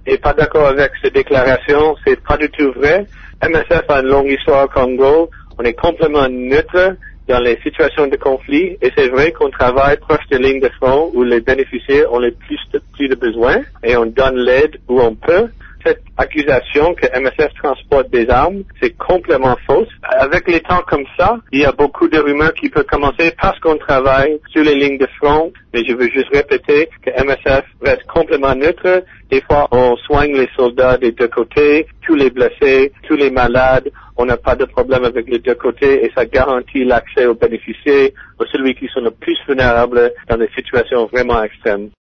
est pas d'accord avec ces déclarations. C'est pas du tout vrai. MSF a une longue histoire au Congo. On est complètement neutre dans les situations de conflit, et c'est vrai qu'on travaille proche des lignes de front où les bénéficiaires ont le plus de besoin, et on donne l'aide où on peut. Cette accusation que MSF transporte des armes, c'est complètement fausse. Avec les temps comme ça, il y a beaucoup de rumeurs qui peuvent commencer parce qu'on travaille sur les lignes de front, mais je veux juste répéter que MSF reste complètement neutre. Des fois, on soigne les soldats des deux côtés, tous les blessés, tous les malades. On n'a pas de problème avec les deux côtés et ça garantit l'accès aux bénéficiaires, aux celui qui sont le plus vulnérables dans des situations vraiment extrêmes.